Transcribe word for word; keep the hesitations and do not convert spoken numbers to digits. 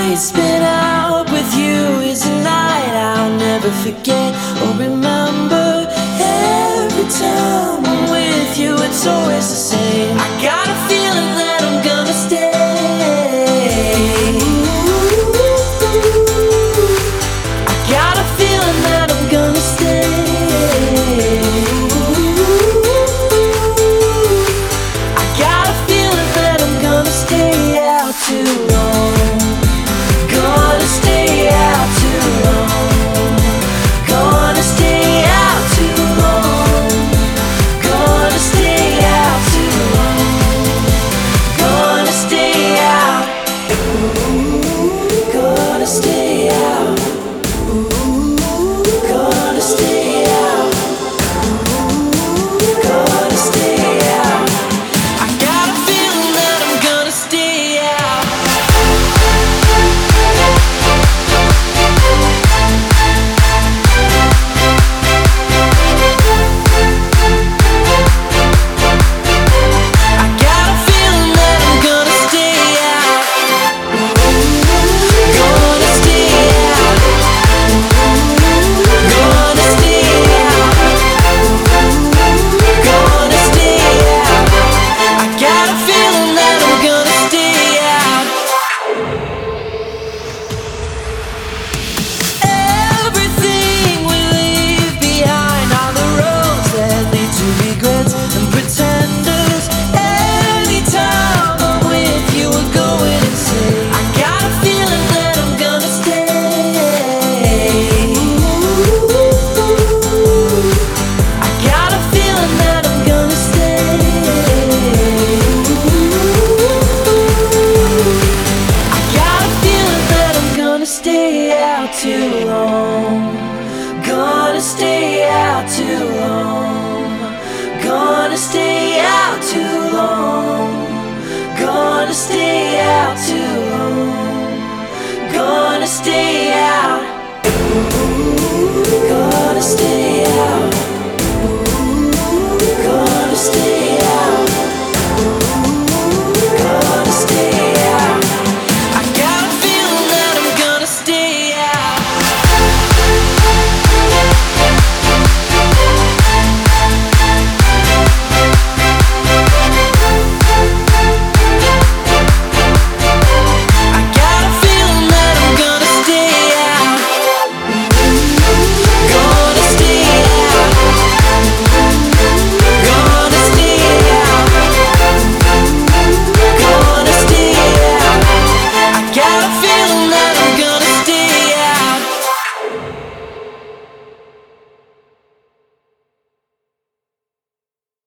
night spent out with you is a night I'll never forget or remember. Every time I'm with you, it's always the same. I got a feeling that I'm gonna stay. I got a feeling that I'm gonna stay. I got a feeling that I'm gonna stay out too long. Gonna stay out too long. Gonna stay out too long. Gonna stay out too long. Gonna stay out. Gonna stay out. Gonna stay out. Gonna stay out. I got a feeling that I'm gonna stay out. I got a feeling that I'm gonna stay out. Gonna stay out. Gonna stay out. Gonna stay out. I got a feeling that I'm gonna stay out. Everything we leave behind are the roads that lead to regrets and pretenders. Anytime I'm with you, we're going insane. I got a feeling that I'm gonna stay. I got a feeling that I'm gonna stay. I got a feeling that I'm gonna stay out too long. Gonna stay out too long. Gonna stay out too long. Gonna stay out too long. Gonna stay